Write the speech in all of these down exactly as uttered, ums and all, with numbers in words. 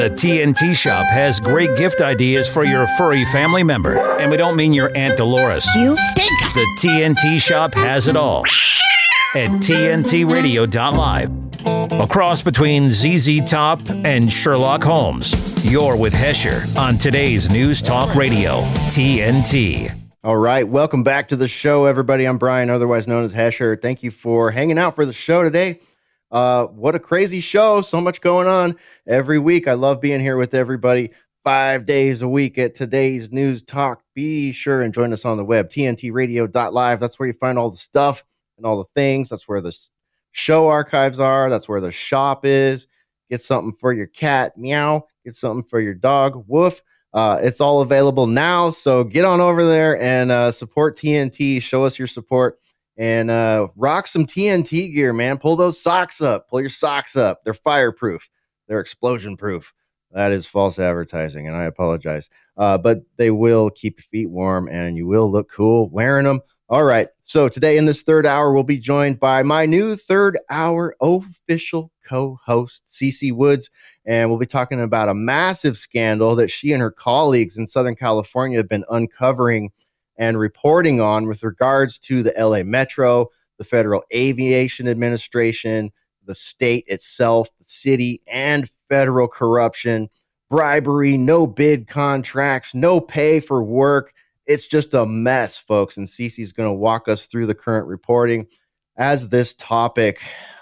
The T N T Shop has great gift ideas for your furry family member. And we don't mean your Aunt Dolores. You stink! The T N T Shop has it all at T N T radio dot live. A cross between Z Z Top and Sherlock Holmes. You're with Hesher on today's News Talk Radio, T N T. All right, welcome back to the show, everybody. I'm Brian, otherwise known as Hesher. Thank you for hanging out for the show today. Uh, what a crazy show. So much going on every week. I love being here with everybody five days a week at today's News Talk. Be sure and join us on the web, T N T radio dot live. That's where you find all the stuff and all the things. That's where the show archives are. That's where the shop is. Get something for your cat, meow. Get something for your dog, woof. Uh, it's all available now, so get on over there and uh, support T N T. Show us your support and uh, rock some T N T gear, man. Pull those socks up. Pull your socks up. They're fireproof. They're explosion-proof. That is false advertising, and I apologize. Uh, but they will keep your feet warm, and you will look cool wearing them. All right, so today in this third hour, we'll be joined by my new third hour official co-host, Cece Woods, and we'll be talking about a massive scandal that she and her colleagues in Southern California have been uncovering and reporting on with regards to the L A Metro, the Federal Aviation Administration, the state itself, the city, and federal corruption, bribery, no bid contracts, no pay for work. It's just a mess, folks, and Cece's going to walk us through the current reporting as this topic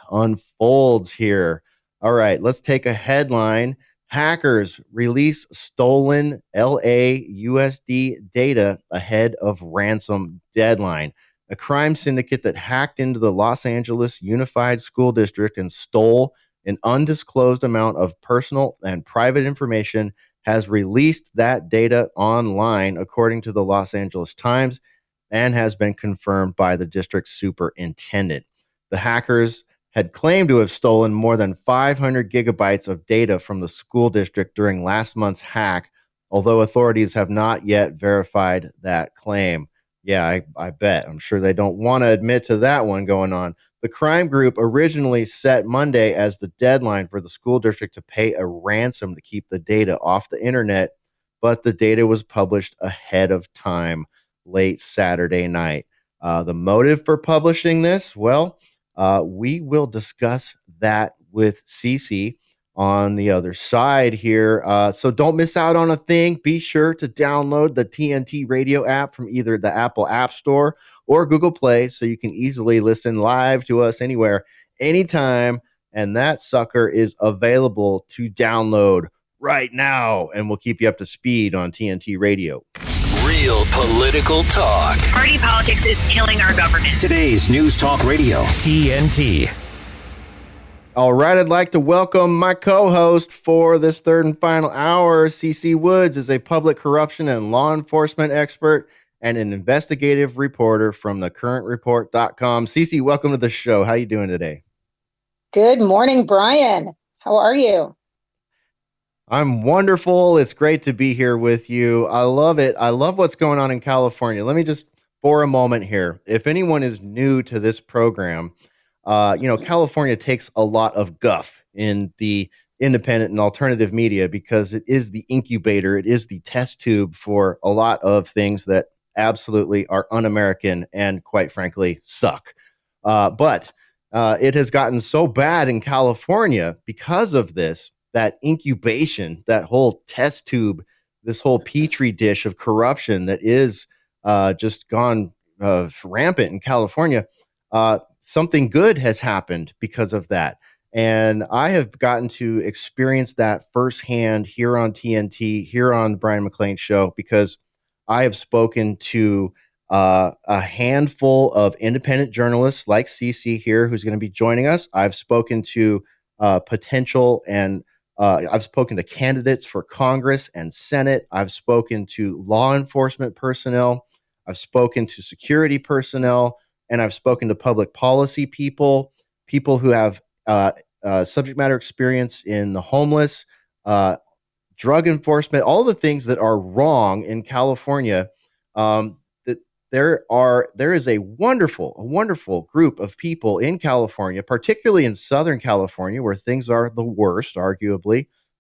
unfolds here. All right, let's take a headline. Hackers release stolen L A U S D data ahead of ransom deadline. A crime syndicate that hacked into the Los Angeles Unified School District and stole an undisclosed amount of personal and private information has released that data online, according to the Los Angeles Times, and has been confirmed by the district superintendent. The hackers had claimed to have stolen more than five hundred gigabytes of data from the school district during last month's hack, although authorities have not yet verified that claim. Yeah, I, I bet. I'm sure they don't want to admit to that one going on. The crime group originally set Monday as the deadline for the school district to pay a ransom to keep the data off the internet, but the data was published ahead of time late Saturday night. Uh, the motive for publishing this? Well, uh, we will discuss that with Cece on the other side here. Uh, so don't miss out on a thing. Be sure to download the T N T radio app from either the Apple App Store or Google Play so you can easily listen live to us anywhere, anytime. And that sucker is available to download right now. And we'll keep you up to speed on T N T Radio. Real political talk. Party politics is killing our government. Today's News Talk Radio, T N T. All right, I'd like to welcome my co-host for this third and final hour. Cece Woods is a public corruption and law enforcement expert and an investigative reporter from the current report dot com. Cece, welcome to the show. How are you doing today? Good morning, Brian. How are you? I'm wonderful. It's great to be here with you. I love it. I love what's going on in California. Let me just, for a moment here, if anyone is new to this program, uh, you know, California takes a lot of guff in the independent and alternative media because it is the incubator. It is the test tube for a lot of things that absolutely are un-American and, quite frankly, suck. Uh, but uh, it has gotten so bad in California because of this, that incubation, that whole test tube, this whole petri dish of corruption that is uh, just gone uh, rampant in California. Uh, something good has happened because of that. And I have gotten to experience that firsthand here on T N T, here on the Brian McLean Show, because I have spoken to uh, a handful of independent journalists like Cece here, who's going to be joining us. I've spoken to uh, potential and uh, I've spoken to candidates for Congress and Senate. I've spoken to law enforcement personnel. I've spoken to security personnel, and I've spoken to public policy people, people who have uh, uh, subject matter experience in the homeless, uh, drug enforcement, all the things that are wrong in California. Um, that there are, there is a wonderful, a wonderful group of people in California, particularly in Southern California, where things are the worst, arguably,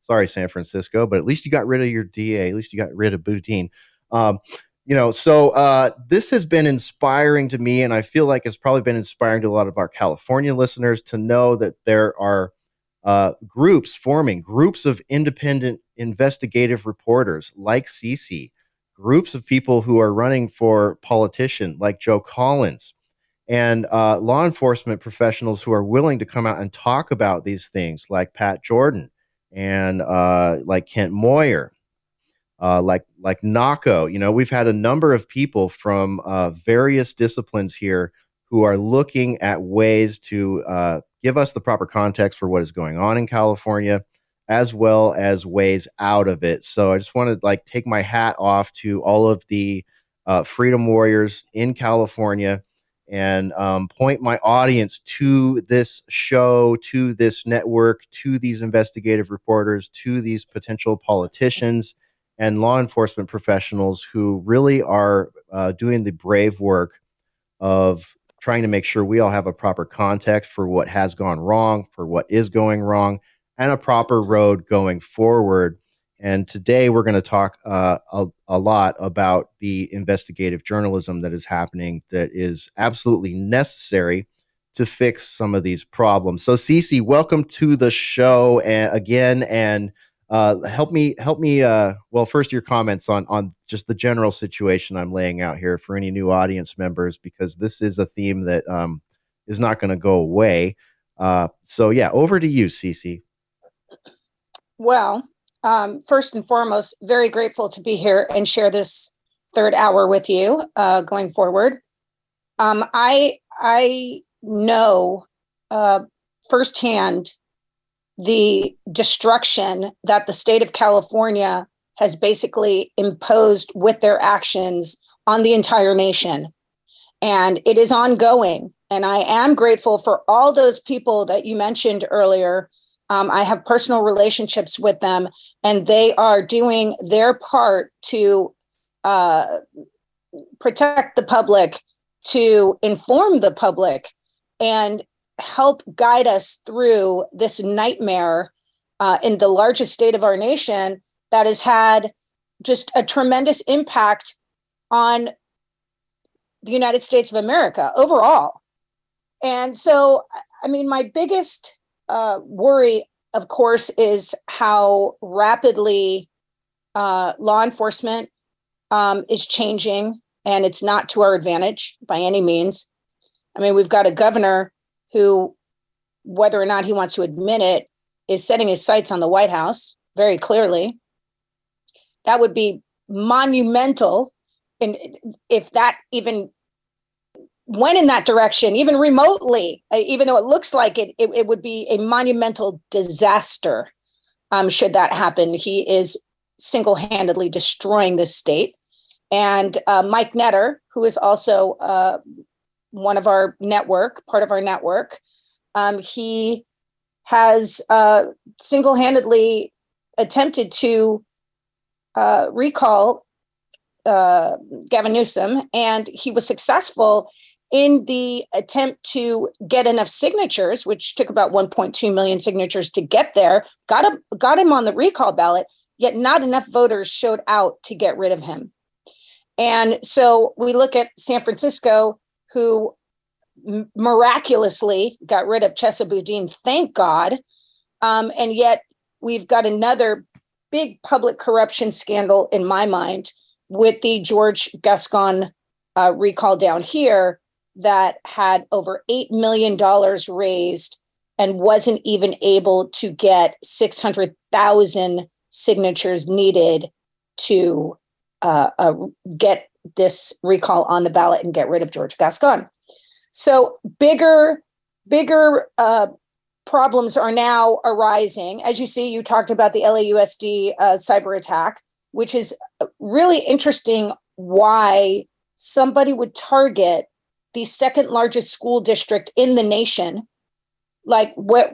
Sorry, San Francisco, but at least you got rid of your D A. At least you got rid of Boudin. Um, you know, so uh, this has been inspiring to me, and I feel like it's probably been inspiring to a lot of our California listeners to know that there are uh, groups forming, groups of independent investigative reporters like Cece, groups of people who are running for politician like Joe Collins, and uh, law enforcement professionals who are willing to come out and talk about these things like Pat Jordan and uh, like Kent Moyer. Uh, like like Nako, you know, we've had a number of people from uh, various disciplines here who are looking at ways to uh, give us the proper context for what is going on in California, as well as ways out of it. So I just want to like take my hat off to all of the uh, freedom warriors in California and um, point my audience to this show, to this network, to these investigative reporters, to these potential politicians and law enforcement professionals who really are uh, doing the brave work of trying to make sure we all have a proper context for what has gone wrong, for what is going wrong, and a proper road going forward. And today we're going to talk uh, a, a lot about the investigative journalism that is happening that is absolutely necessary to fix some of these problems. So Cece, welcome to the show uh, again, and Uh, help me, help me. Uh, well, first, your comments on on just the general situation I'm laying out here for any new audience members, because this is a theme that um, is not going to go away. Uh, so, yeah, over to you, Cece. Well, um, first and foremost, very grateful to be here and share this third hour with you uh, going forward. Um, I I know uh, firsthand the destruction that the state of California has basically imposed with their actions on the entire nation. And it is ongoing. And I am grateful for all those people that you mentioned earlier. Um, I have personal relationships with them, and they are doing their part to uh, protect the public, to inform the public, and help guide us through this nightmare uh, in the largest state of our nation that has had just a tremendous impact on the United States of America overall. And so, I mean, my biggest uh, worry, of course, is how rapidly uh, law enforcement um, is changing, and it's not to our advantage by any means. I mean, we've got a governor who, whether or not he wants to admit it, is setting his sights on the White House very clearly. That would be monumental. And if that even went in that direction, even remotely, even though it looks like it, it, it would be a monumental disaster um, should that happen. He is single-handedly destroying this state. And uh, Mike Netter, who is also uh, one of our network, part of our network, um, he has uh, single-handedly attempted to uh, recall uh, Gavin Newsom, and he was successful in the attempt to get enough signatures, which took about one point two million signatures to get there, got him, got him on the recall ballot, yet not enough voters showed out to get rid of him. And so we look at San Francisco, who m- miraculously got rid of Chesa Boudin, thank God. Um, and yet we've got another big public corruption scandal in my mind with the George Gascon uh, recall down here that had over eight million dollars raised and wasn't even able to get six hundred thousand signatures needed to uh, uh, get this recall on the ballot and get rid of George Gascon. So bigger, bigger uh, problems are now arising. As you see, you talked about the L A U S D uh, cyber attack, which is really interesting why somebody would target the second largest school district in the nation. Like, what,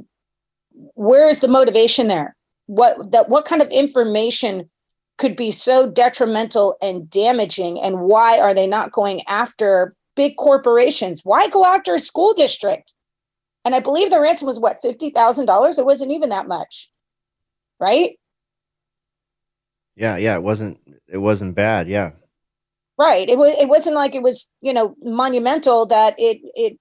where is the motivation there? What that what kind of information could be so detrimental and damaging, and why are they not going after big corporations? Why go after a school district? And I believe the ransom was what, fifty thousand dollars? It wasn't even that much. right? Yeah, yeah, it wasn't it wasn't bad. Yeah. Right. It was it wasn't like it was, you know, monumental that it it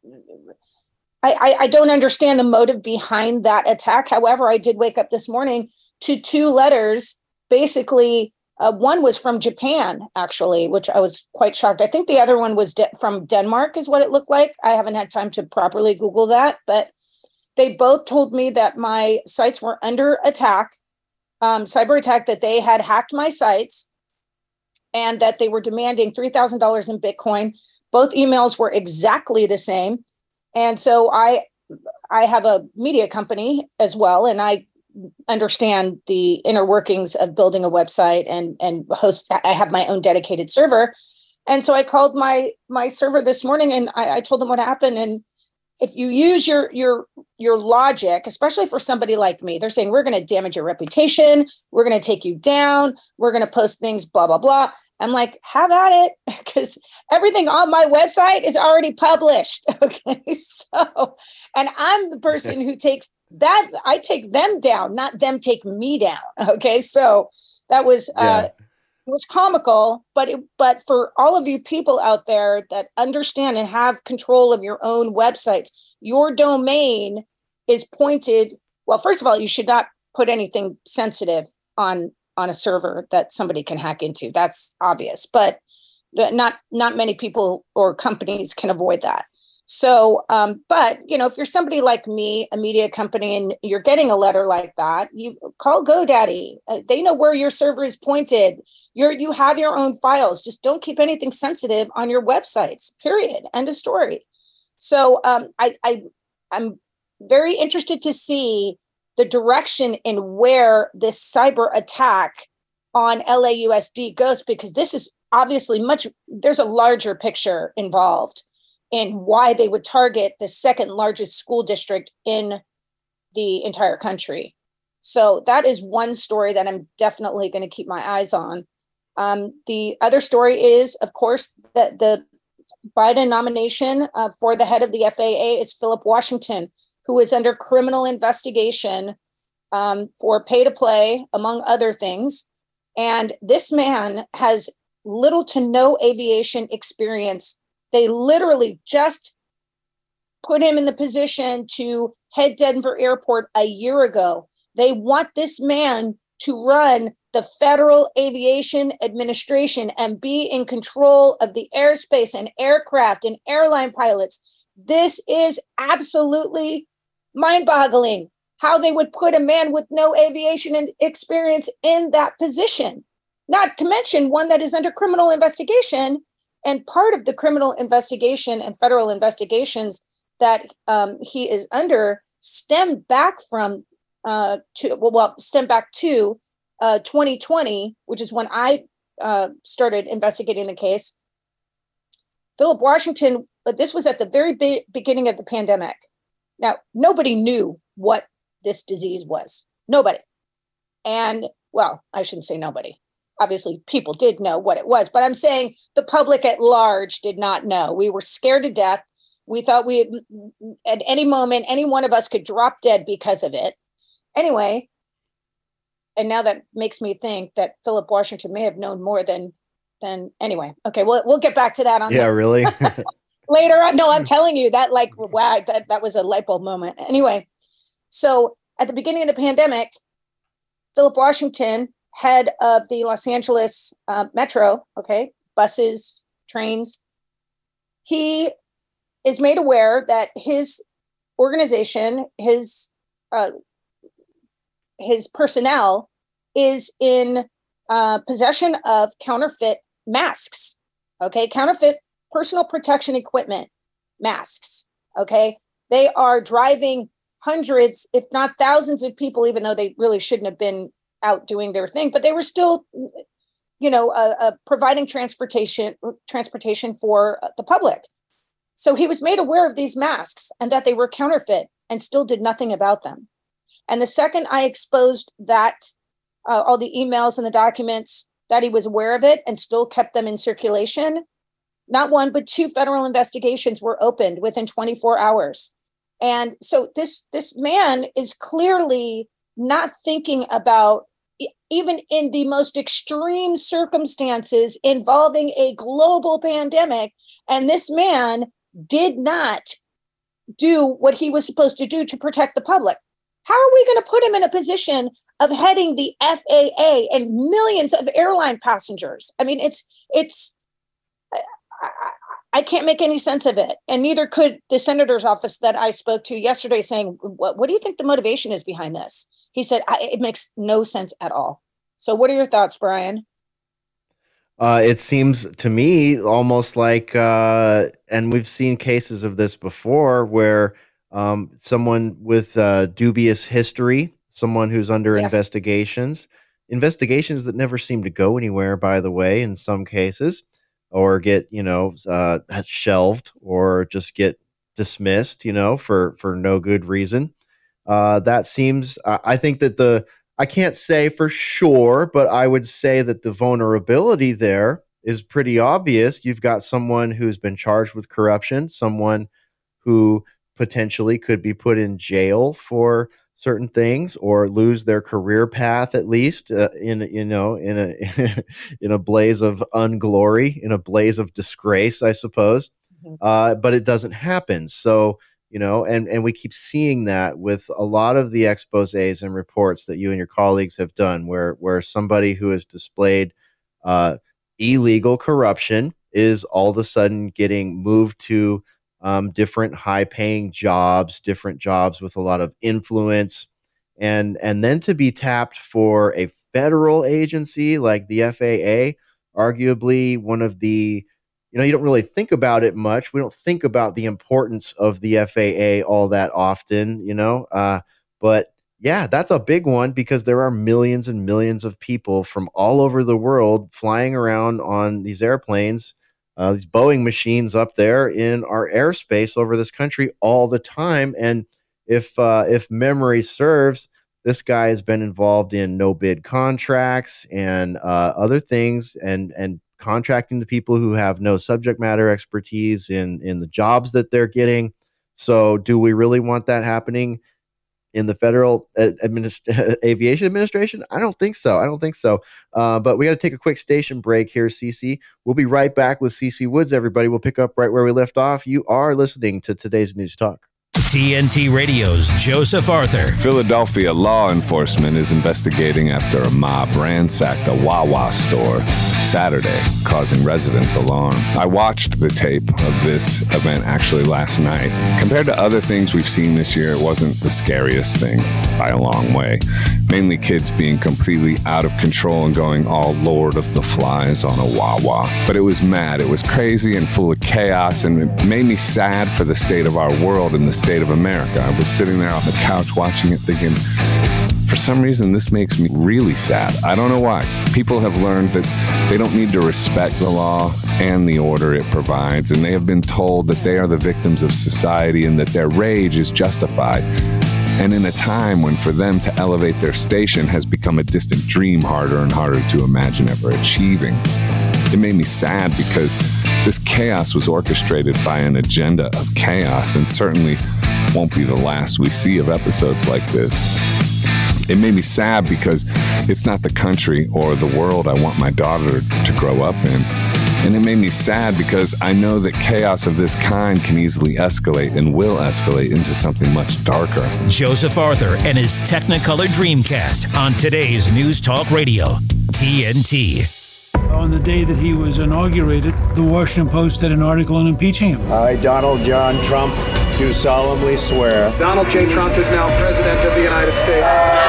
I, I, I don't understand the motive behind that attack. However, I did wake up this morning to two letters. Basically, uh, one was from Japan, actually, which I was quite shocked. I think the other one was de- from Denmark, is what it looked like. I haven't had time to properly Google that, but they both told me that my sites were under attack, um, cyber attack, that they had hacked my sites and that they were demanding three thousand dollars in Bitcoin. Both emails were exactly the same. And so I I have a media company as well, and I understand the inner workings of building a website and and host. I have my own dedicated server. And so I called my my server this morning and I, I told them what happened. And if you use your your your logic, especially for somebody like me, they're saying we're going to damage your reputation, we're going to take you down, we're going to post things, blah, blah, blah. I'm like, have at it, because everything on my website is already published. Okay. So, and I'm the person who takes that, I take them down, not them take me down. Okay. So that was, yeah. uh, it was comical, but it, but for all of you people out there that understand and have control of your own websites, your domain is pointed. Well, first of all, you should not put anything sensitive on on a server that somebody can hack into. That's obvious, but not not many people or companies can avoid that. So, um, but, you know, if you're somebody like me, a media company, and you're getting a letter like that, you call GoDaddy. Uh, they know where your server is pointed. You're, you have your own files. Just don't keep anything sensitive on your websites, period. End of story. So um, I, I, I'm very interested to see the direction in where this cyber attack on L A U S D goes, because this is obviously much, there's a larger picture involved in why they would target the second largest school district in the entire country. So that is one story that I'm definitely going to keep my eyes on. Um, the other story is, of course, that the Biden nomination uh, for the head of the F A A is Philip Washington, who is under criminal investigation um, for pay to play, among other things. And this man has little to no aviation experience. They literally just put him in the position to head Denver Airport a year ago. They want this man to run the Federal Aviation Administration and be in control of the airspace and aircraft and airline pilots. This is absolutely mind-boggling how they would put a man with no aviation experience in that position, not to mention one that is under criminal investigation. And part of the criminal investigation and federal investigations that um, he is under stem back from uh, to well, well, stem back to uh, twenty twenty, which is when I uh, started investigating the case. Philip Washington, but this was at the very be- beginning of the pandemic. Now, nobody knew what this disease was. Nobody. And, well, I shouldn't say nobody. Obviously, people did know what it was, but I'm saying the public at large did not know. We were scared to death. We thought we, at any moment, any one of us could drop dead because of it. Anyway, and now that makes me think that Philip Washington may have known more than, than anyway. Okay, well, we'll get back to that on yeah, the, really later on. No, I'm telling you that, like, wow, that that was a light bulb moment. Anyway, so at the beginning of the pandemic, Philip Washington, head of the Los Angeles uh, Metro, okay, buses, trains, he is made aware that his organization, his uh, his personnel is in uh, possession of counterfeit masks, okay, counterfeit personal protection equipment masks, okay. They are driving hundreds, if not thousands of people, even though they really shouldn't have been out doing their thing, but they were still, you know, uh, uh, providing transportation transportation for the public. So he was made aware of these masks and that they were counterfeit and still did nothing about them. And the second I exposed that, uh, all the emails and the documents, that he was aware of it and still kept them in circulation, not one, but two federal investigations were opened within twenty-four hours. And so this, this man is clearly not thinking about, even in the most extreme circumstances involving a global pandemic, and this man did not do what he was supposed to do to protect the public. How are we going to put him in a position of heading the F A A and millions of airline passengers? I mean, it's, it's, I, I, I can't make any sense of it. And neither could the senator's office that I spoke to yesterday saying, what, what do you think the motivation is behind this? He said, I, it makes no sense at all. So what are your thoughts, Brian? Uh, it seems to me almost like, uh, and we've seen cases of this before, where um, someone with uh, dubious history, someone who's under yes. investigations, investigations that never seem to go anywhere, by the way, in some cases, or get, you know, uh, shelved or just get dismissed, you know, for, for no good reason. Uh, that seems, uh, I think that the, I can't say for sure, but I would say that the vulnerability there is pretty obvious. You've got someone who's been charged with corruption, someone who potentially could be put in jail for certain things or lose their career path, at least uh, in, you know, in a, in a blaze of unglory, in a blaze of disgrace, I suppose. Mm-hmm. Uh, but it doesn't happen. So, you know, and, and we keep seeing that with a lot of the exposés and reports that you and your colleagues have done, where where somebody who has displayed uh, illegal corruption is all of a sudden getting moved to um, different high-paying jobs, different jobs with a lot of influence, and and then to be tapped for a federal agency like the F A A, arguably one of the, you know, you don't really think about it much. We don't think about the importance of the F A A all that often, you know. Uh, but yeah, that's a big one, because there are millions and millions of people from all over the world flying around on these airplanes, uh, these Boeing machines up there in our airspace over this country all the time. And if uh, if memory serves, this guy has been involved in no bid contracts and uh, other things, and and. contracting to people who have no subject matter expertise in, in the jobs that they're getting. So do we really want that happening in the Federal Administ- Aviation Administration? I don't think so. I don't think so. Uh, but we got to take a quick station break here, Cece. We'll be right back with Cece Woods, everybody. We'll pick up right where we left off. You are listening to today's News Talk. T N T Radio's Joseph Arthur. Philadelphia law enforcement is investigating after a mob ransacked a Wawa store Saturday, causing residents alarm. I watched the tape of this event actually last night. Compared to other things we've seen this year, it wasn't the scariest thing by a long way. Mainly kids being completely out of control and going all Lord of the Flies on a Wawa. But it was mad. It was crazy and full of chaos, and it made me sad for the state of our world and the state of America. I was sitting there on the couch watching it thinking, for some reason, this makes me really sad. I don't know why. People have learned that they don't need to respect the law and the order it provides, and they have been told that they are the victims of society and that their rage is justified. And in a time when for them to elevate their station has become a distant dream, harder and harder to imagine ever achieving. It made me sad because this chaos was orchestrated by an agenda of chaos, and certainly won't be the last we see of episodes like this. It made me sad because it's not the country or the world I want my daughter to grow up in. And it made me sad because I know that chaos of this kind can easily escalate and will escalate into something much darker. Joseph Arthur and his Technicolor Dreamcast on today's News Talk Radio, T N T. On the day that he was inaugurated, the Washington Post had an article on impeaching him. I, Donald John Trump, do solemnly swear. Donald J. Trump is now President of the United States.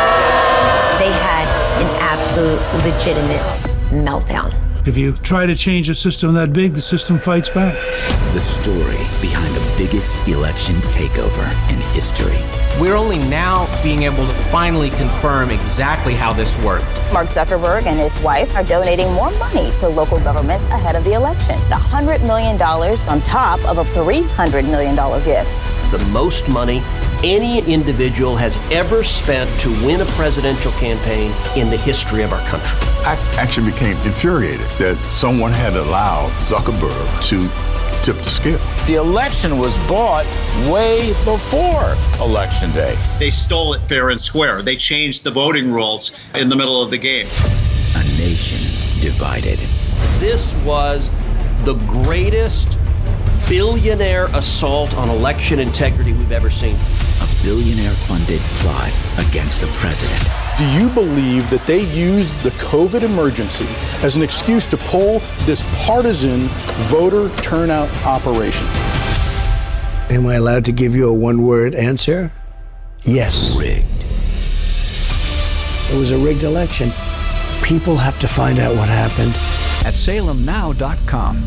They had an absolute legitimate meltdown. If you try to change a system that big, the system fights back. The story behind the biggest election takeover in history. We're only now being able to finally confirm exactly how this worked. Mark Zuckerberg and his wife are donating more money to local governments ahead of the election. one hundred million dollars on top of a three hundred million dollars gift. The most money any individual has ever spent to win a presidential campaign in the history of our country. I actually became infuriated that someone had allowed Zuckerberg to tipped the scale. The election was bought way before Election Day. They stole it fair and square. They changed the voting rules in the middle of the game. A nation divided. This was the greatest billionaire assault on election integrity we've ever seen. A billionaire-funded plot against the president. Do you believe that they used the COVID emergency as an excuse to pull this partisan voter turnout operation? Am I allowed to give you a one-word answer? Yes. Rigged. It was a rigged election. People have to find out what happened. At salem now dot com.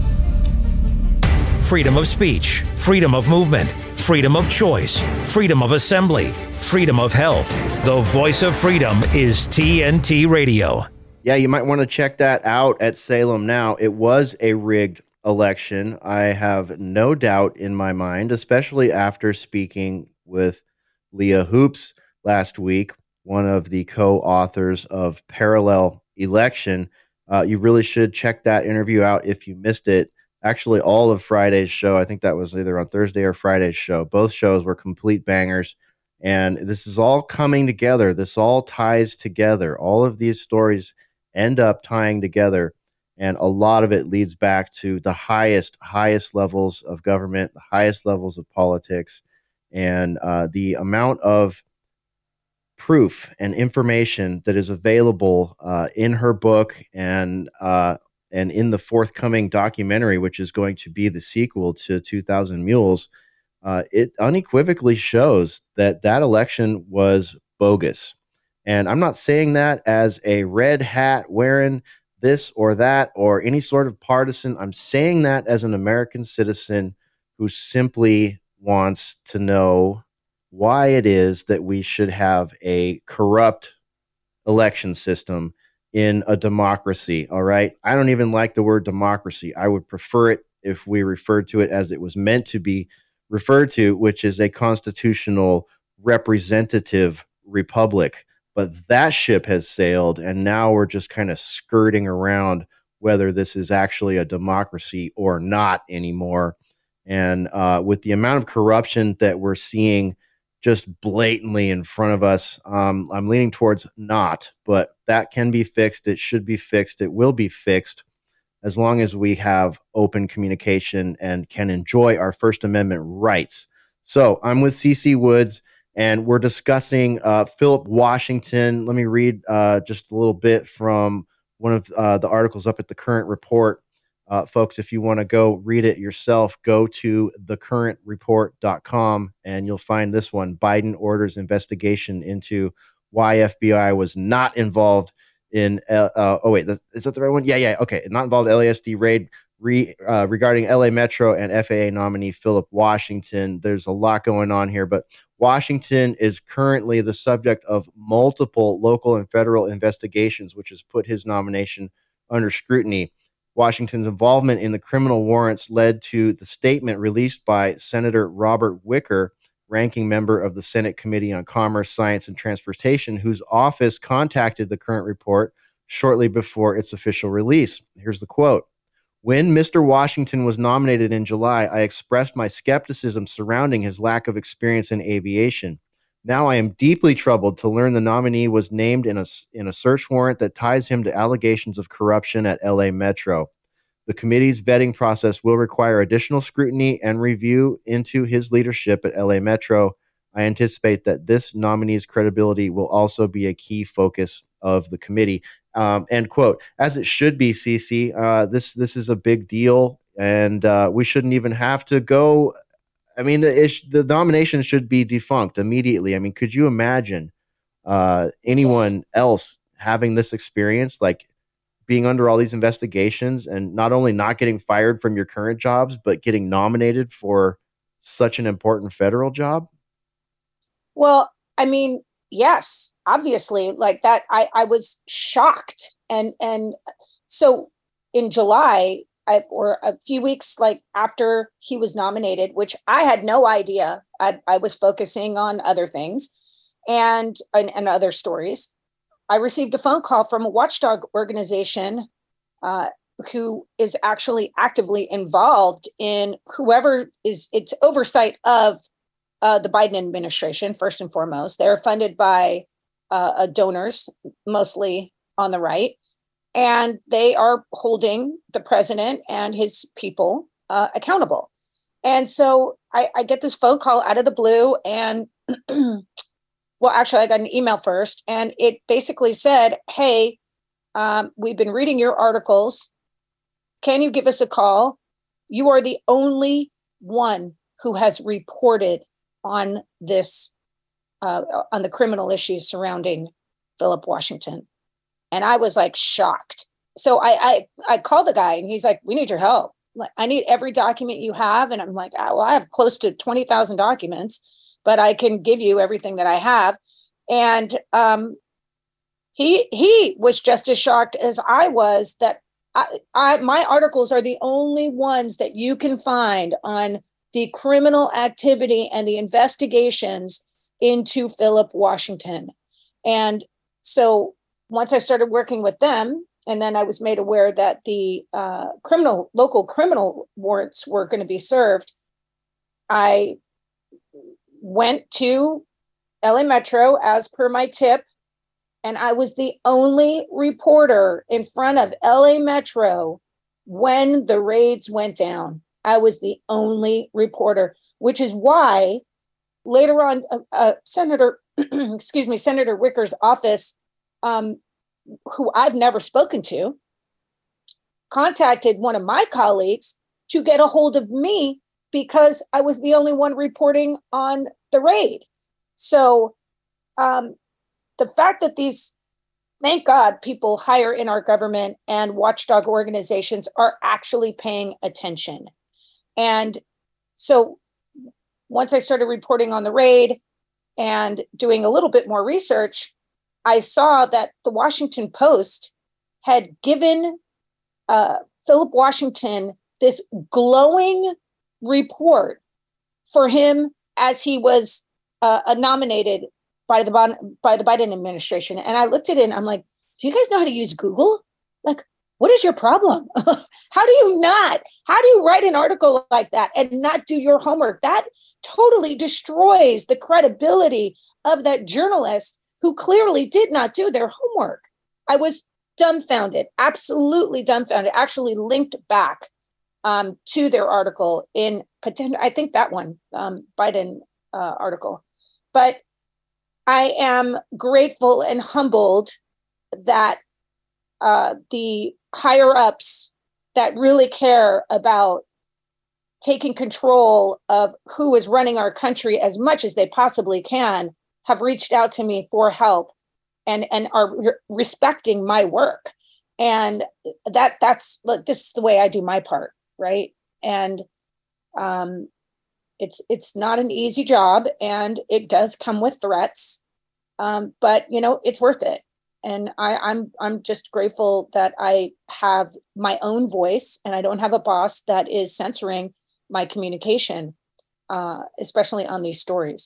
Freedom of speech, freedom of movement, freedom of choice, freedom of assembly, freedom of health. The voice of freedom is T N T Radio. Yeah, you might want to check that out at Salem Now. It was a rigged election. I have no doubt in my mind, especially after speaking with Leah Hoops last week, one of the co-authors of Parallel Election. Uh, you really should check that interview out if you missed it. Actually, all of Friday's show, I think that was either on Thursday or Friday's show. Both shows were complete bangers. And this is all coming together. This all ties together. All of these stories end up tying together. And a lot of it leads back to the highest, highest levels of government, the highest levels of politics, and uh, the amount of proof and information that is available uh, in her book and uh, and in the forthcoming documentary, which is going to be the sequel to two thousand Mules. Uh, it unequivocally shows that that election was bogus. And I'm not saying that as a red hat wearing this or that or any sort of partisan. I'm saying that as an American citizen who simply wants to know why it is that we should have a corrupt election system in a democracy. All right. I don't even like the word democracy. I would prefer it if we referred to it as it was meant to be referred to, which is a constitutional representative republic. But that ship has sailed, and now we're just kind of skirting around whether this is actually a democracy or not anymore. And uh, with the amount of corruption that we're seeing just blatantly in front of us, um, I'm leaning towards not, but that can be fixed. It should be fixed. It will be fixed as long as we have open communication and can enjoy our First Amendment rights. So I'm with CeCe Woods, and we're discussing uh, Philip Washington. Let me read uh, just a little bit from one of uh, the articles up at the Current Report. Uh, folks, if you want to go read it yourself, go to the current report dot com and you'll find this one. Biden orders investigation into why F B I was not involved in, uh, uh, oh wait, is that the right one? Yeah, yeah, okay. Not involved in L A S D raid re, uh, regarding L A Metro and F A A nominee Philip Washington. There's a lot going on here, but Washington is currently the subject of multiple local and federal investigations, which has put his nomination under scrutiny. Washington's involvement in the criminal warrants led to the statement released by Senator Robert Wicker, ranking member of the Senate Committee on Commerce, Science, and Transportation, whose office contacted the Current Report shortly before its official release. Here's the quote. When Mister Washington was nominated in July, I expressed my skepticism surrounding his lack of experience in aviation. Now I am deeply troubled to learn the nominee was named in a, in a search warrant that ties him to allegations of corruption at L A Metro. The committee's vetting process will require additional scrutiny and review into his leadership at L A Metro. I anticipate that this nominee's credibility will also be a key focus of the committee. Um, end quote. As it should be, CeCe. Uh, this this is a big deal, and uh, we shouldn't even have to go. I mean, the, ish, the nomination should be defunct immediately. I mean, could you imagine uh, anyone yes. else having this experience, like being under all these investigations and not only not getting fired from your current jobs, but getting nominated for such an important federal job? Well, I mean, yes, obviously, like that. I, I was shocked. And, and so in July, I, or a few weeks like after he was nominated, which I had no idea. I, I was focusing on other things and, and and other stories. I received a phone call from a watchdog organization uh, who is actually actively involved in whoever is it's oversight of uh, the Biden administration, first and foremost. They're funded by uh, donors, mostly on the right, and they are holding the president and his people uh, accountable. And so I, I get this phone call out of the blue, and well, actually, I got an email first, and it basically said, hey, um, we've been reading your articles. Can you give us a call? You are the only one who has reported on this, uh, on the criminal issues surrounding Philip Washington. And I was like shocked. So I, I, I called the guy, and he's like, we need your help. Like, I need every document you have. And I'm like, oh, well, I have close to twenty thousand documents, but I can give you everything that I have. And um, he he was just as shocked as I was that I, I my articles are the only ones that you can find on the criminal activity and the investigations into Philip Washington. And so once I started working with them, and then I was made aware that the uh, criminal local criminal warrants were going to be served, I went to L A Metro as per my tip, and I was the only reporter in front of L A Metro when the raids went down. I was the only reporter, which is why later on, uh, uh, Senator, excuse me, Senator Wicker's office, um, who I've never spoken to, contacted one of my colleagues to get a hold of me because I was the only one reporting on the raid. So um, the fact that these, thank God, people higher in our government and watchdog organizations are actually paying attention. And so once I started reporting on the raid and doing a little bit more research, I saw that the Washington Post had given uh, Philip Washington this glowing report for him as he was uh, nominated by the by the Biden administration. And I looked at it and I'm like, do you guys know how to use Google? Like, what is your problem? How do you not? How do you write an article like that and not do your homework? That totally destroys the credibility of that journalist who clearly did not do their homework. I was dumbfounded, absolutely dumbfounded, actually linked back um, to their article in, I think that one, um, Biden uh, article. But I am grateful and humbled that uh, the higher ups that really care about taking control of who is running our country as much as they possibly can have reached out to me for help and, and are re- respecting my work. And that that's, look, this is the way I do my part, right? And um, it's it's not an easy job, and it does come with threats, um, but, you know, it's worth it. And I, I'm I'm just grateful that I have my own voice and I don't have a boss that is censoring my communication, uh, especially on these stories.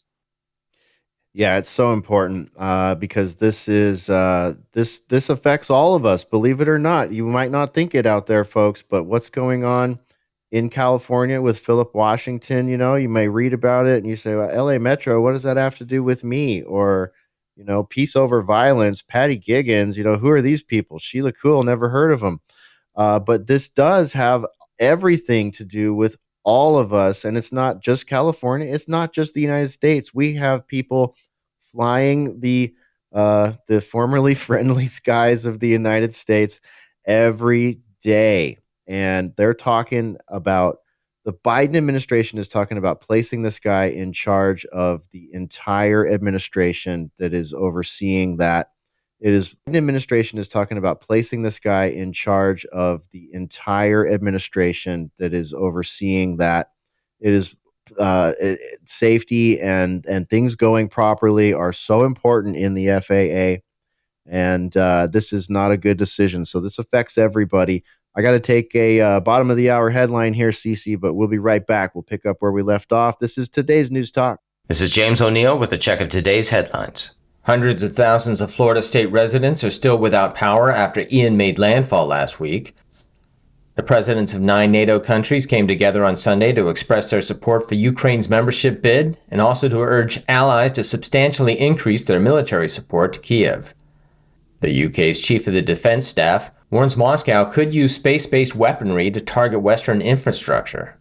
Yeah, it's so important uh, because this is uh, this this affects all of us. Believe it or not, you might not think it out there, folks, but what's going on in California with Philip Washington? You know, you may read about it and you say, well, L A Metro, what does that have to do with me? Or, you know, Peace Over Violence, Patty Giggins. You know, who are these people? Sheila Kuehl, never heard of them. Uh, but this does have everything to do with all of us, and it's not just California. It's not just the United States. We have people flying the uh, the formerly friendly skies of the United States every day. And they're talking about, the Biden administration is talking about placing this guy in charge of the entire administration that is overseeing that. It is, the administration is talking about placing this guy in charge of the entire administration that is overseeing that. It is Uh, it, safety and and things going properly are so important in the F A A, and uh, this is not a good decision. So this affects everybody. I got to take a uh, bottom of the hour headline here, Cece, but we'll be right back. We'll pick up where we left off. This is today's News Talk. This is James O'Neill with a check of today's headlines. Hundreds of thousands of Florida state residents are still without power after Ian made landfall last week. The presidents of nine NATO countries came together on Sunday to express their support for Ukraine's membership bid and also to urge allies to substantially increase their military support to Kiev. The U K's chief of the defense staff warns Moscow could use space-based weaponry to target Western infrastructure.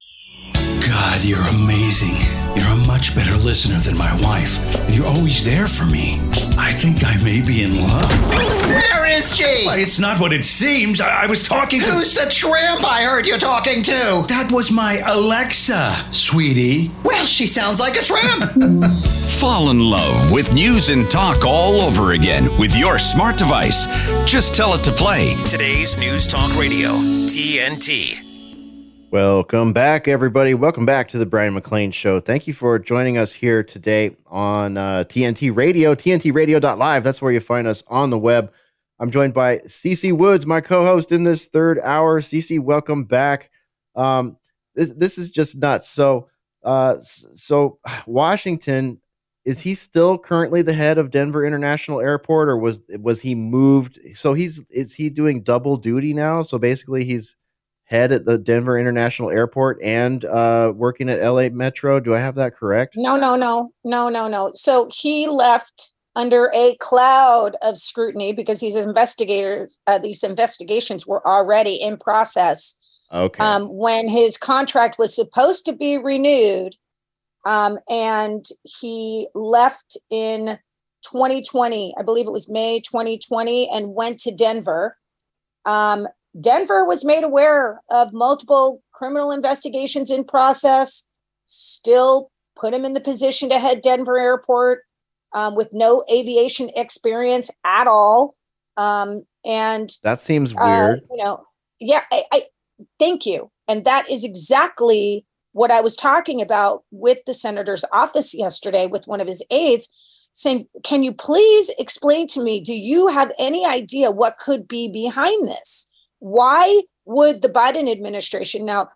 God, you're amazing. You're a much better listener than my wife. You're always there for me. I think I may be in love. Where is she? Well, it's not what it seems. I, I was talking to... Who's the tramp I heard you talking to? That was my Alexa, sweetie. Well, she sounds like a tramp. Fall in love with news and talk all over again with your smart device. Just tell it to play. Today's News Talk Radio, T N T. Welcome back, everybody. Welcome back to the Brian McLean Show. Thank you for joining us here today on uh, T N T Radio, T N T radio dot live. That's where you find us on the web. I'm joined by Cece Woods, my co-host in this third hour. Cece, welcome back. Um, this, this is just nuts. So, uh, so Washington, is he still currently the head of Denver International Airport, or was was he moved? So he's is he doing double duty now? So basically, he's head at the Denver International Airport and uh, working at L A Metro. Do I have that correct? No, no, no, no, no, no. So he left under a cloud of scrutiny because these investigators, uh, these investigations were already in process. Okay. Um, when his contract was supposed to be renewed, um, and he left in twenty twenty, I believe it was May twenty twenty, and went to Denver. Um, Denver was made aware of multiple criminal investigations in process, still put him in the position to head Denver Airport um, with no aviation experience at all. Um, and that seems weird. Uh, you know, yeah, I, I thank you. And that is exactly what I was talking about with the senator's office yesterday with one of his aides, saying, can you please explain to me, do you have any idea what could be behind this? Why would the Biden administration now,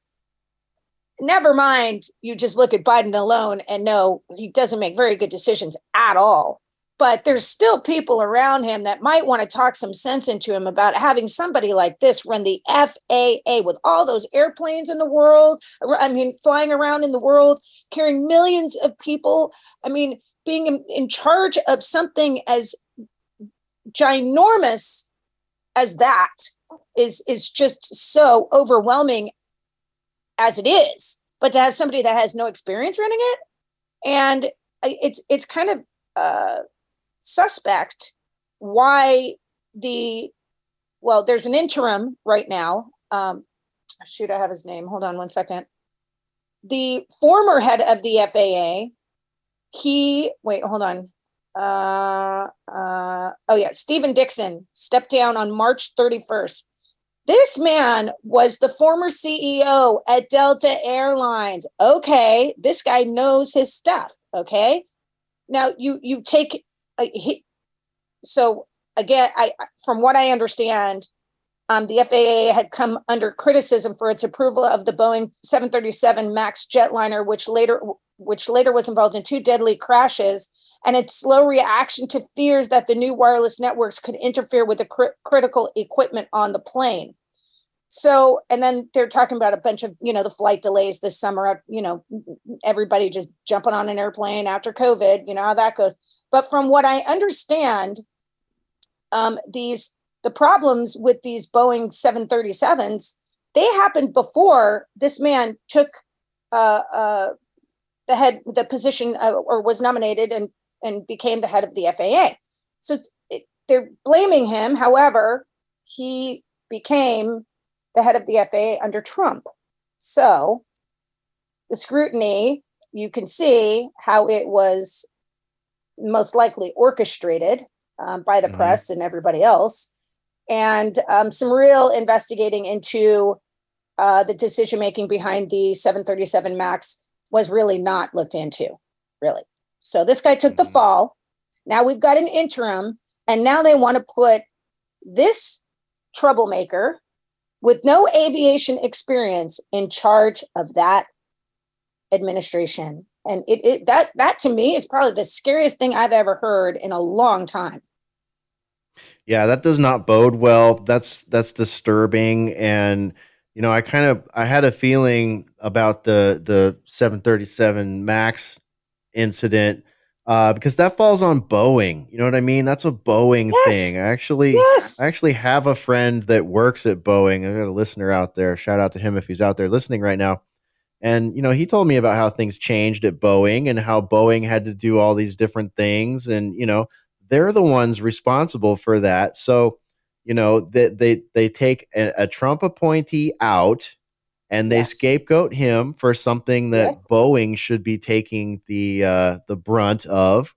never mind, you just look at Biden alone and know he doesn't make very good decisions at all. But there's still people around him that might want to talk some sense into him about having somebody like this run the F A A with all those airplanes in the world. I mean, flying around in the world, carrying millions of people. I mean, being in, in charge of something as ginormous as that. is is just so overwhelming as it is, but to have somebody that has no experience running it, and it's it's kind of uh, suspect why the, well, there's an interim right now. Um, shoot, I have his name. Hold on one second. The former head of the F A A, he, wait, hold on. Uh, uh, oh yeah, Stephen Dixon stepped down on March thirty-first. This man was the former C E O at Delta Airlines. Okay, this guy knows his stuff. Okay, now you you take uh, he, so again, I from what I understand, um, the F A A had come under criticism for its approval of the Boeing seven thirty-seven MAX jetliner, which later which later was involved in two deadly crashes, and its slow reaction to fears that the new wireless networks could interfere with the cr- critical equipment on the plane. So, and then they're talking about a bunch of, you know, the flight delays this summer, you know, everybody just jumping on an airplane after COVID, you know how that goes. But from what I understand, um, these, the problems with these Boeing seven thirty-sevens, they happened before this man took uh, uh, the head, the position uh, or was nominated and, and became the head of the F A A. So it's, it, they're blaming him. However, he became the head of the F A A under Trump. So the scrutiny, you can see how it was most likely orchestrated um, by the mm-hmm. press and everybody else. And um, some real investigating into uh, the decision-making behind the seven thirty-seven MAX was really not looked into, really. So this guy took mm-hmm. the fall. Now we've got an interim, and now they want to put this troublemaker with no aviation experience in charge of that administration. And it, it that that to me is probably the scariest thing I've ever heard in a long time. Yeah, that does not bode well. That's that's disturbing. And you know, I kind of I had a feeling about the the seven thirty-seven MAX incident uh, because that falls on Boeing. You know what I mean? That's a Boeing Yes. thing. I actually Yes. I actually have a friend that works at Boeing. I got a listener out there. Shout out to him if he's out there listening right now. And you know, he told me about how things changed at Boeing and how Boeing had to do all these different things, and you know, they're the ones responsible for that. So, you know, they they, they take a, a Trump appointee out and they Yes. scapegoat him for something that Yeah. Boeing should be taking the uh, the brunt of.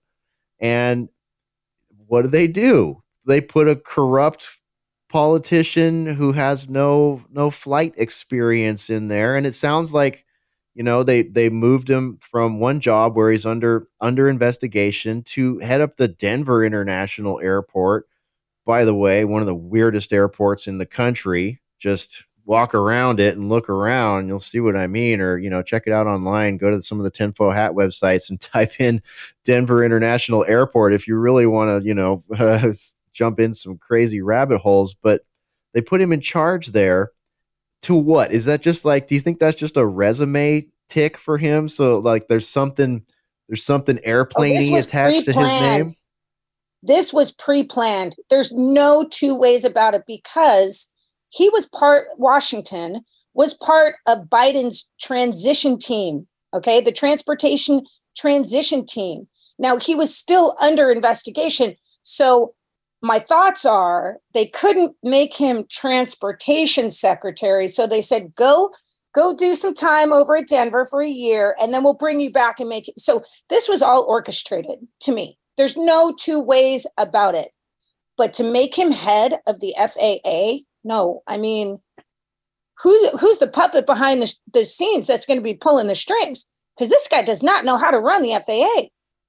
And what do they do? They put a corrupt politician who has no no flight experience in there, and it sounds like, you know, they they moved him from one job where he's under under investigation to head up the Denver International Airport. By the way, one of the weirdest airports in the country. Just walk around it and look around, you'll see what I mean. Or, you know, check it out online. Go to some of the Tinfoil Hat websites and type in Denver International Airport if you really want to, you know, uh, jump in some crazy rabbit holes. But they put him in charge there. To what? Is that just like, do you think that's just a resume tick for him? So like there's something, there's something airplane-y was attached to his pre-planned. name? This was pre-planned. There's no two ways about it, because he was part, Washington was part of Biden's transition team. Okay. The transportation transition team. Now he was still under investigation. So my thoughts are they couldn't make him transportation secretary. So they said, go, go do some time over at Denver for a year, and then we'll bring you back and make it. So this was all orchestrated to me. There's no two ways about it. But to make him head of the F A A, no, I mean, who, who's the puppet behind the, the scenes that's going to be pulling the strings? Because this guy does not know how to run the F A A.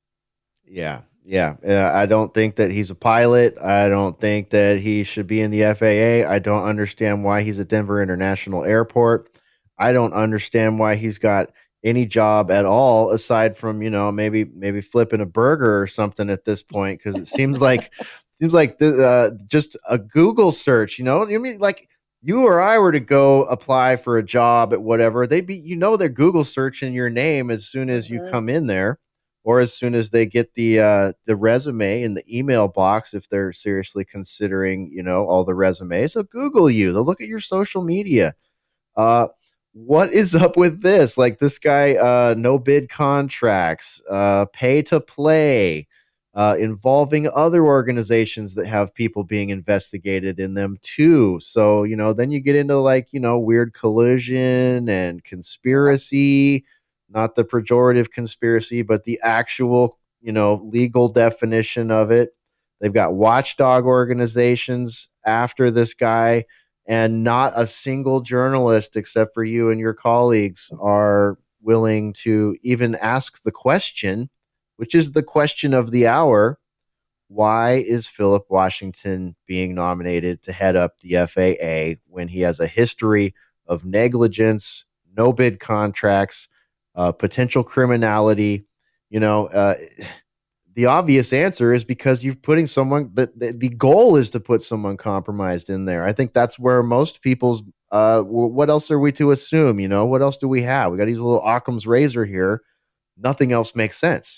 Yeah. Yeah. Uh, I don't think that he's a pilot. I don't think that he should be in the F A A. I don't understand why he's at Denver International Airport. I don't understand why he's got any job at all aside from, you know, maybe maybe flipping a burger or something at this point, because it seems like seems like the, uh, just a Google search, you know, you mean like you or I were to go apply for a job at whatever, they'd be, you know, they're Google searching your name as soon as you come in there, or as soon as they get the uh, the resume in the email box, if they're seriously considering, you know, all the resumes. They'll Google you. They'll look at your social media. Uh, what is up with this? Like this guy, uh, no bid contracts, uh, pay to play, uh, involving other organizations that have people being investigated in them too. So, you know, then you get into like, you know, weird collusion and conspiracy, not the pejorative conspiracy, but the actual, you know, legal definition of it. They've got watchdog organizations after this guy, and not a single journalist except for you and your colleagues are willing to even ask the question, which is the question of the hour. Why is Philip Washington being nominated to head up the F A A when he has a history of negligence, no bid contracts, uh, potential criminality? You know, uh, the obvious answer is because you're putting someone that the, the goal is to put someone compromised in there. I think that's where most people's, uh, w- what else are we to assume? You know, what else do we have? We got these little Occam's razor here. Nothing else makes sense.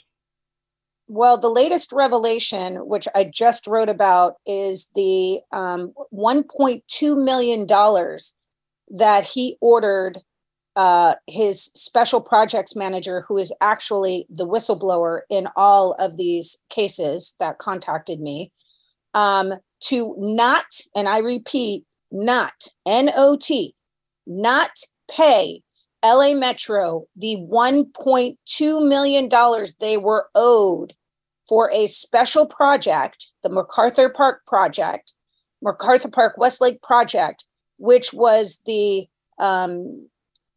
Well, the latest revelation, which I just wrote about, is the um, one point two million dollars that he ordered uh, his special projects manager, who is actually the whistleblower in all of these cases that contacted me, um, to not, and I repeat, not, N O T, not pay L A Metro the one point two million dollars they were owed for a special project, the MacArthur Park project, MacArthur Park Westlake project, which was the um,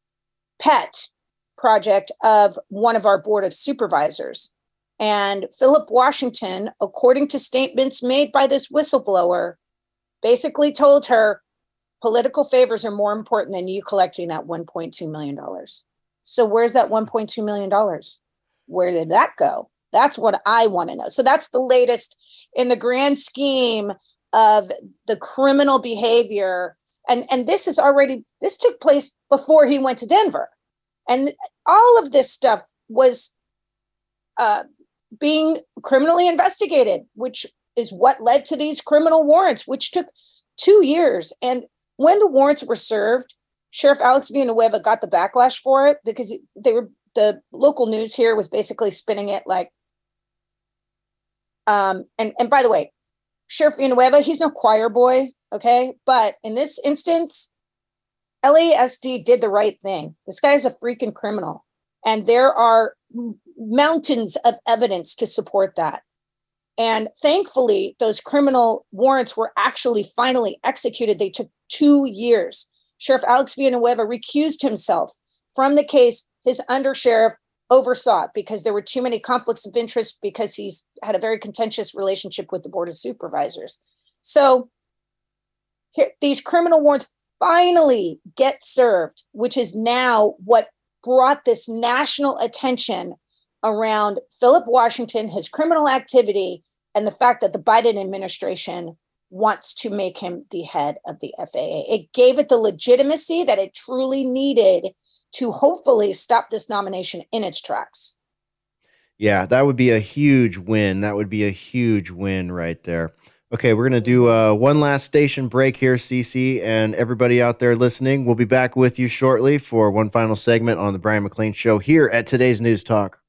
pet project of one of our board of supervisors. And Philip Washington, according to statements made by this whistleblower, basically told her political favors are more important than you collecting that one point two million dollars. So where's that one point two million dollars? Where did that go? That's what I want to know. So that's the latest in the grand scheme of the criminal behavior. And, and this is already, this took place before he went to Denver. And all of this stuff was uh, being criminally investigated, which is what led to these criminal warrants, which took two years. And when the warrants were served, Sheriff Alex Villanueva got the backlash for it because they were, the local news here was basically spinning it like, um, and, and by the way, Sheriff Villanueva, he's no choir boy, okay? But in this instance, L A S D did the right thing. This guy is a freaking criminal. And there are mountains of evidence to support that. And thankfully, those criminal warrants were actually finally executed. They took two years. Sheriff Alex Villanueva recused himself from the case. His undersheriff oversaw it because there were too many conflicts of interest because he's had a very contentious relationship with the Board of Supervisors. So here, these criminal warrants finally get served, which is now what brought this national attention around Philip Washington, his criminal activity, and the fact that the Biden administration wants to make him the head of the F A A. It gave it the legitimacy that it truly needed to hopefully stop this nomination in its tracks. Yeah, that would be a huge win. That would be a huge win right there. Okay, we're going to do uh, one last station break here, Cece, and everybody out there listening. We'll be back with you shortly for one final segment on the Brian McLean Show here at Today's News Talk.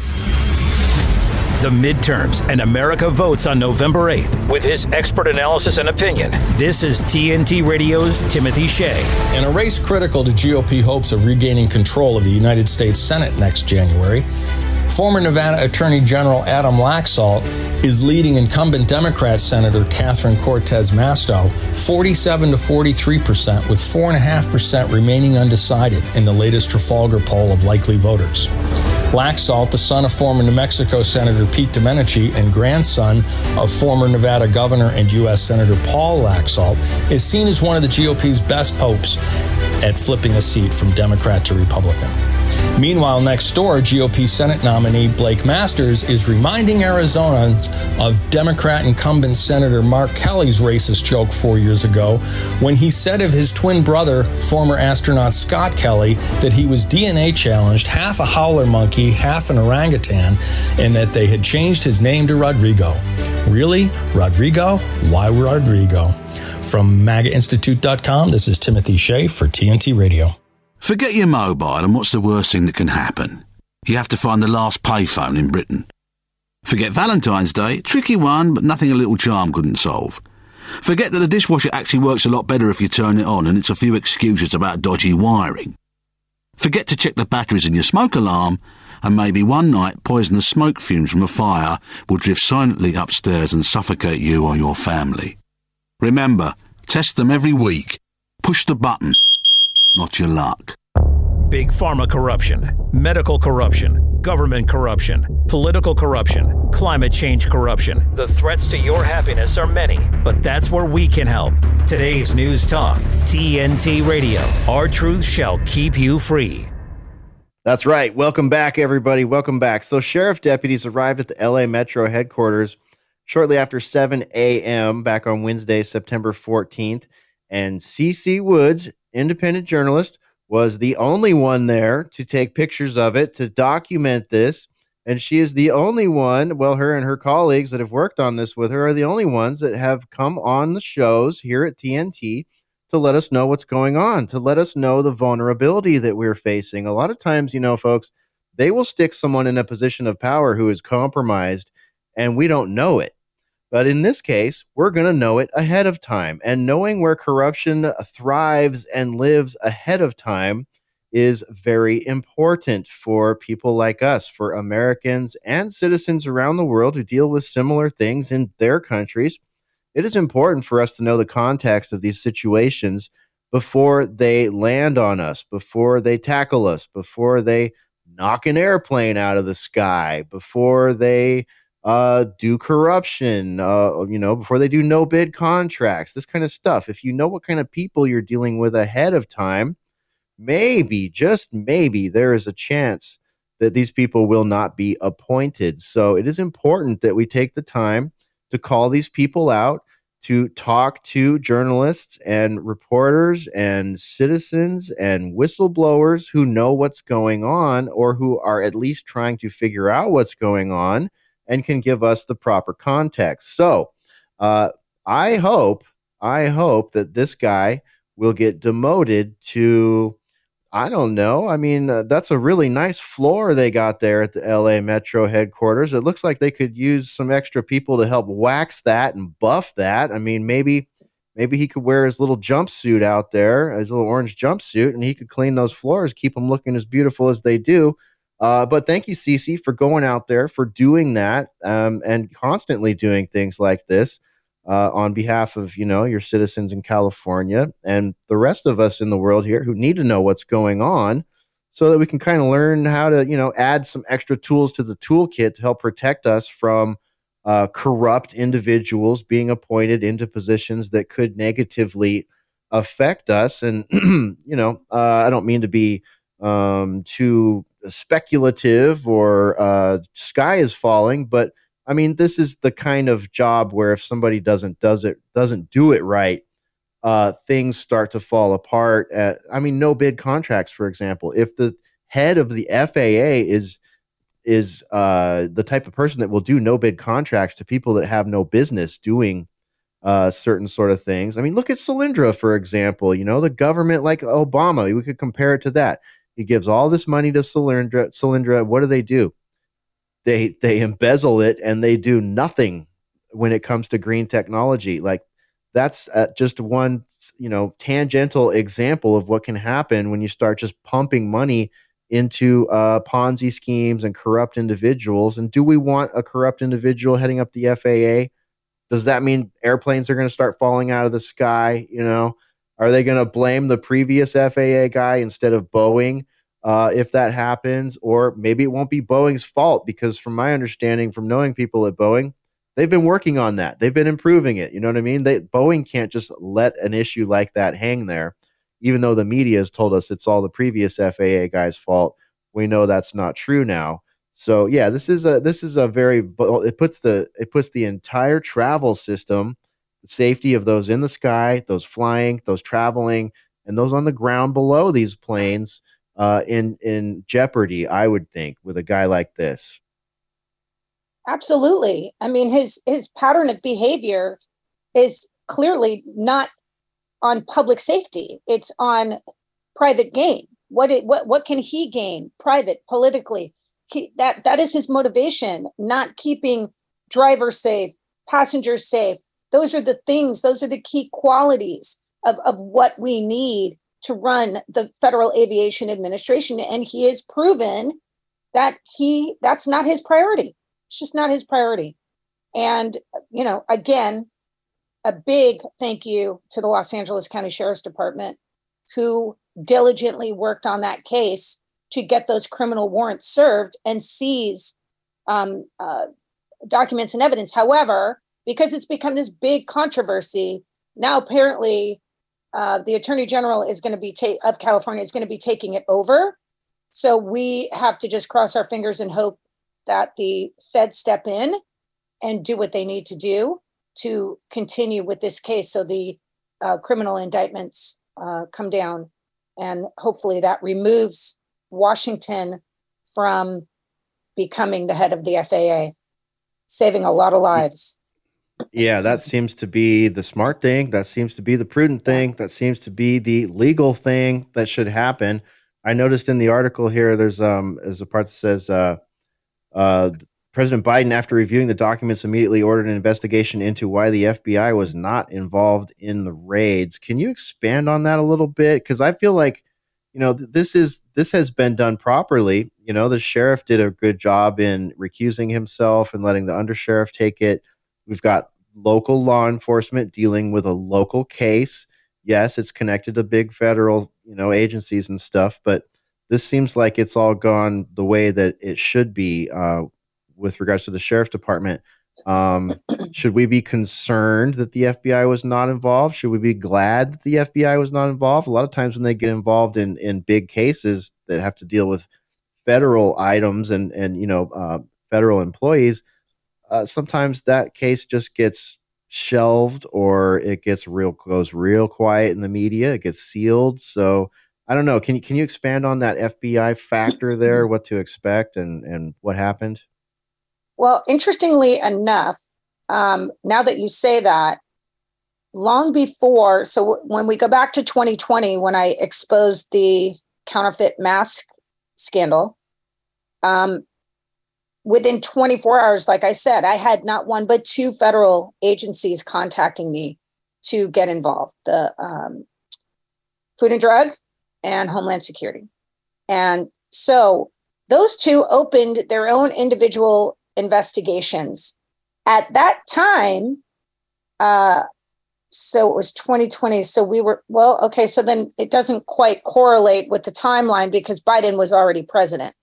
The midterms and America votes on November eighth. With his expert analysis and opinion, this is T N T Radio's Timothy Shea. In a race critical to G O P hopes of regaining control of the United States Senate next January, former Nevada Attorney General Adam Laxalt is leading incumbent Democrat Senator Catherine Cortez Masto forty-seven to forty-three percent, with four point five percent remaining undecided in the latest Trafalgar poll of likely voters. Laxalt, the son of former New Mexico Senator Pete Domenici and grandson of former Nevada Governor and U S Senator Paul Laxalt, is seen as one of the G O P's best hopes at flipping a seat from Democrat to Republican. Meanwhile, next door, G O P Senate nominee Blake Masters is reminding Arizonans of Democrat incumbent Senator Mark Kelly's racist joke four years ago when he said of his twin brother, former astronaut Scott Kelly, that he was D N A challenged, half a howler monkey, half an orangutan, and that they had changed his name to Rodrigo. Really? Rodrigo? Why Rodrigo? From MAGA Institute dot com, this is Timothy Shea for T N T Radio. Forget your mobile and what's the worst thing that can happen? You have to find the last payphone in Britain. Forget Valentine's Day, tricky one, but nothing a little charm couldn't solve. Forget that the dishwasher actually works a lot better if you turn it on and it's a few excuses about dodgy wiring. Forget to check the batteries in your smoke alarm, and maybe one night poisonous smoke fumes from a fire will drift silently upstairs and suffocate you or your family. Remember, test them every week. Push the button. Not your luck. Big pharma corruption, medical corruption, government corruption, political corruption, climate change corruption. The threats to your happiness are many, but that's where we can help. Today's News Talk, T N T Radio. Our truth shall keep you free. That's right. Welcome back, everybody. Welcome back. So sheriff deputies arrived at the L A Metro headquarters shortly after seven a.m. back on Wednesday, September fourteenth. And C C Woods, independent journalist, was the only one there to take pictures of it, to document this. And she is the only one, well, her and her colleagues that have worked on this with her are the only ones that have come on the shows here at T N T to let us know what's going on, to let us know the vulnerability that we're facing. A lot of times, you know, folks, they will stick someone in a position of power who is compromised, and we don't know it. But in this case, we're going to know it ahead of time. And knowing where corruption thrives and lives ahead of time is very important for people like us, for Americans and citizens around the world who deal with similar things in their countries. It is important for us to know the context of these situations before they land on us, before they tackle us, before they knock an airplane out of the sky, before they uh, do corruption, uh, you know, before they do no bid contracts, this kind of stuff. If you know what kind of people you're dealing with ahead of time, maybe, just maybe, there is a chance that these people will not be appointed. So it is important that we take the time to call these people out, to talk to journalists and reporters and citizens and whistleblowers who know what's going on, or who are at least trying to figure out what's going on and can give us the proper context. So uh, I hope, I hope that this guy will get demoted to, I don't know. I mean, uh, that's a really nice floor they got there at the L A Metro headquarters. It looks like they could use some extra people to help wax that and buff that. I mean, maybe maybe he could wear his little jumpsuit out there, his little orange jumpsuit, and he could clean those floors, keep them looking as beautiful as they do. Uh, but thank you, Cece, for going out there, for doing that, um, and constantly doing things like this. Uh, on behalf of, you know, your citizens in California and the rest of us in the world here who need to know what's going on, so that we can kind of learn how to, you know, add some extra tools to the toolkit to help protect us from uh, corrupt individuals being appointed into positions that could negatively affect us. And, you know, uh, I don't mean to be um, too speculative or uh, sky is falling, but I mean, this is the kind of job where if somebody doesn't does it doesn't do it right, uh, things start to fall apart. At, I mean, no bid contracts, for example. If the head of the F A A is is uh, the type of person that will do no bid contracts to people that have no business doing uh, certain sort of things. I mean, look at Solyndra, for example. You know, the government, like Obama, we could compare it to that. He gives all this money to Solyndra. Solyndra, what do they do? They they embezzle it, and they do nothing when it comes to green technology. Like, that's uh, just one, you know, tangential example of what can happen when you start just pumping money into uh, Ponzi schemes and corrupt individuals. And do we want a corrupt individual heading up the F A A? Does that mean airplanes are going to start falling out of the sky? You know, are they going to blame the previous F A A guy instead of Boeing? Uh, if that happens, or maybe it won't be Boeing's fault, because from my understanding, from knowing people at Boeing, they've been working on that. They've been improving it. You know what I mean? They, Boeing can't just let an issue like that hang there, even though the media has told us it's all the previous F A A guy's fault. We know that's not true now. So yeah, this is a this is a very it puts the it puts the entire travel system, the safety of those in the sky, those flying, those traveling, and those on the ground below these planes, Uh, in in jeopardy, I would think, with a guy like this. Absolutely. I mean, his his pattern of behavior is clearly not on public safety. It's on private gain. What it, what what can he gain? Private, politically. He, that that is his motivation. Not keeping drivers safe, passengers safe. Those are the things. Those are the key qualities of of what we need to run the Federal Aviation Administration. And he has proven that he that's not his priority. It's just not his priority. And, you know, again, a big thank you to the Los Angeles County Sheriff's Department, who diligently worked on that case to get those criminal warrants served and seize um, uh, documents and evidence. However, because it's become this big controversy, now apparently uh, the Attorney General is going to be ta- of California is going to be taking it over. So we have to just cross our fingers and hope that the feds step in and do what they need to do to continue with this case, so the uh, criminal indictments uh, come down, and hopefully that removes Washington from becoming the head of the F A A, saving a lot of lives. Yeah, that seems to be the smart thing. That seems to be the prudent thing. That seems to be the legal thing that should happen. I noticed in the article here, there's um, there's a part that says uh, uh, President Biden, after reviewing the documents, immediately ordered an investigation into why the F B I was not involved in the raids. Can you expand on that a little bit? Because I feel like, you know, th- this is this has been done properly. You know, the sheriff did a good job in recusing himself and letting the undersheriff take it. We've got local law enforcement dealing with a local case. Yes, it's connected to big federal, you know, agencies and stuff, but this seems like it's all gone the way that it should be uh, with regards to the sheriff's department. Um, should we be concerned that the F B I was not involved? Should we be glad that the F B I was not involved? A lot of times when they get involved in, in big cases that have to deal with federal items and and you know uh, federal employees, uh, sometimes that case just gets shelved or it gets real goes real quiet in the media. It gets sealed. So I don't know. Can you can you expand on that F B I factor there? What to expect and and what happened? Well, interestingly enough, um, now that you say that, long before, so when we go back to twenty twenty, when I exposed the counterfeit mask scandal, um, within twenty-four hours, like I said, I had not one but two federal agencies contacting me to get involved: the um, Food and Drug and Homeland Security. And so those two opened their own individual investigations. At that time, uh, so it was twenty twenty. So we were, well, okay, so then it doesn't quite correlate with the timeline because Biden was already president.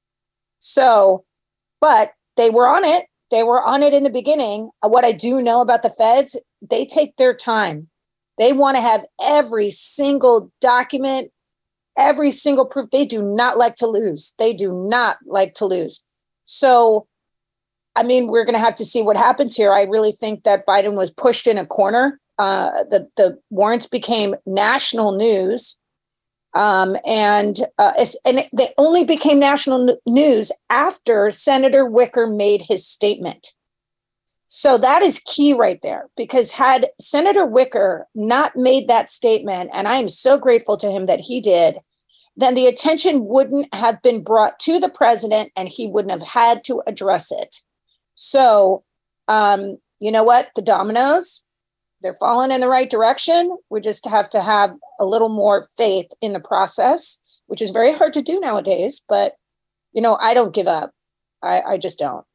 So, but they were on it. They were on it in the beginning. What I do know about the feds, they take their time. They want to have every single document, every single proof. They do not like to lose. They do not like to lose. So, I mean, we're going to have to see what happens here. I really think that Biden was pushed in a corner. Uh, the, the warrants became national news. Um, and, uh, and they only became national n- news after Senator Wicker made his statement. So that is key right there, because had Senator Wicker not made that statement, and I am so grateful to him that he did, then the attention wouldn't have been brought to the president and he wouldn't have had to address it. So, um, you know what? The dominoes, they're falling in the right direction. We just have to have a little more faith in the process, which is very hard to do nowadays. But, you know, I don't give up. I, I just don't.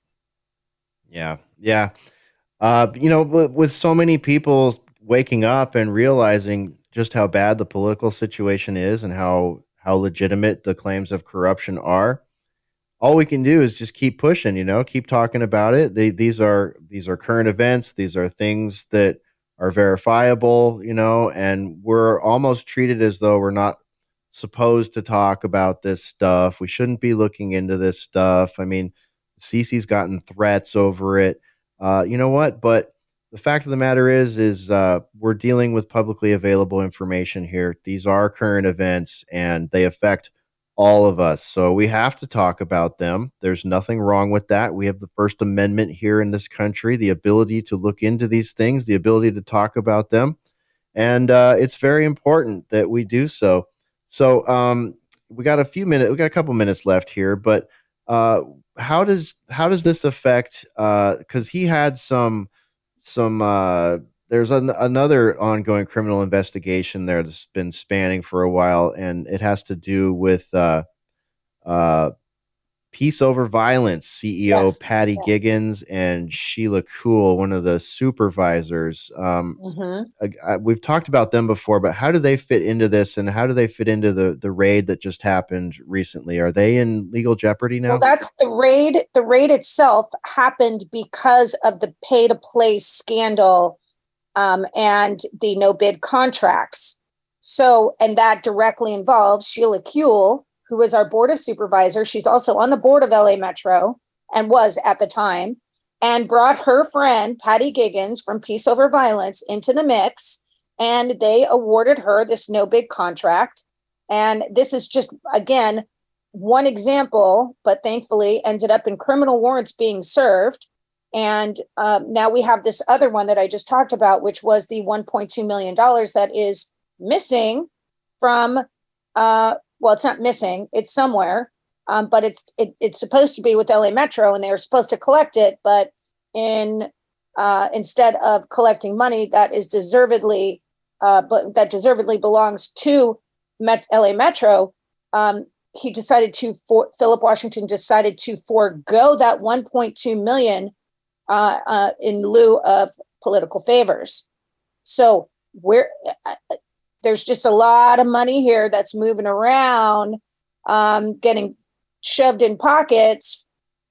Yeah. Yeah. Uh, you know, with, with so many people waking up and realizing just how bad the political situation is and how, how legitimate the claims of corruption are, all we can do is just keep pushing, you know, keep talking about it. They, these are, these are current events. These are things that are verifiable, you know, and we're almost treated as though we're not supposed to talk about this stuff. We shouldn't be looking into this stuff. I mean, Cece's gotten threats over it. Uh, you know what? But the fact of the matter is, is uh, we're dealing with publicly available information here. These are current events and they affect all of us. So we have to talk about them. There's nothing wrong with that. We have the First Amendment here in this country, the ability to look into these things, the ability to talk about them. And uh, it's very important that we do so. So um, we got a few minutes, we got a couple minutes left here, but uh, how does, how does this affect, uh, cause he had some, some, uh, there's an, another ongoing criminal investigation there that's been spanning for a while, and it has to do with uh, uh, Peace Over Violence C E O yes. Patty yeah. Giggins and Sheila Kuehl, one of the supervisors. Um, mm-hmm. I, I, we've talked about them before, but how do they fit into this, and how do they fit into the the raid that just happened recently? Are they in legal jeopardy now? Well, that's the raid. The raid itself happened because of the pay-to-play scandal. Um, and the no bid contracts. So, and that directly involves Sheila Kuehl, who is our board of supervisors. She's also on the board of L A Metro and was at the time, and brought her friend, Patty Giggins from Peace Over Violence into the mix. And they awarded her this no bid contract. And this is just, again, one example, but thankfully ended up in criminal warrants being served. And um, now we have this other one that I just talked about, which was the one point two million dollars that is missing from, uh, well, it's not missing, it's somewhere, um, but it's it, it's supposed to be with L A Metro, and they were supposed to collect it. But in uh, instead of collecting money that is deservedly, uh, but that deservedly belongs to Met- L A Metro, um, he decided to, for- Philip Washington decided to forego that one point two million dollars Uh, uh, in lieu of political favors. So we're, uh, there's just a lot of money here that's moving around, um, getting shoved in pockets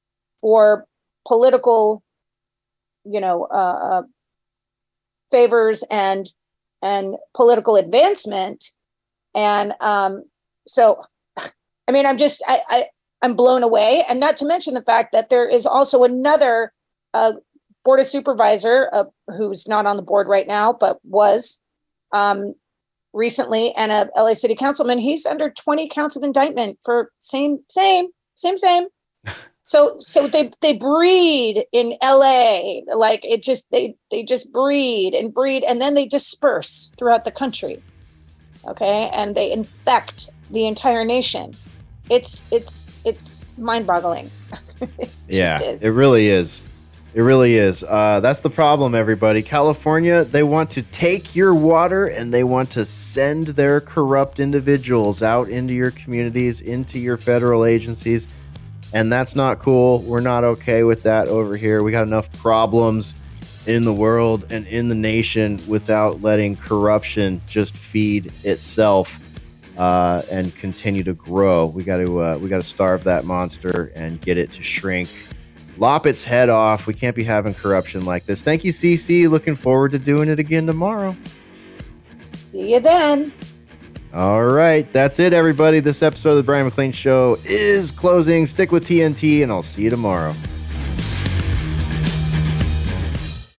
for political, you know, uh, uh, favors and and political advancement. And um, so, I mean, I'm just, I, I I'm blown away. And not to mention the fact that there is also another uh, board of supervisor uh, who's not on the board right now, but was um, recently, and a L A City councilman. He's under twenty counts of indictment for same, same, same, same. So, so they they breed in L A, like it just they they just breed and breed, and then they disperse throughout the country. Okay, and they infect the entire nation. It's it's it's mind-boggling. It yeah, just is. It really is. It really is. Uh, that's the problem, everybody. California, they want to take your water and they want to send their corrupt individuals out into your communities, into your federal agencies. And that's not cool. We're not okay with that over here. We got enough problems in the world and in the nation without letting corruption just feed itself uh, and continue to grow. We got to uh, we got to starve that monster and get it to shrink. Lop its head off. We can't be having corruption like this. Thank you, C C. Looking forward to doing it again tomorrow. See you then. All right. That's it, everybody. This episode of the Brian McLean Show is closing. Stick with T N T, and I'll see you tomorrow.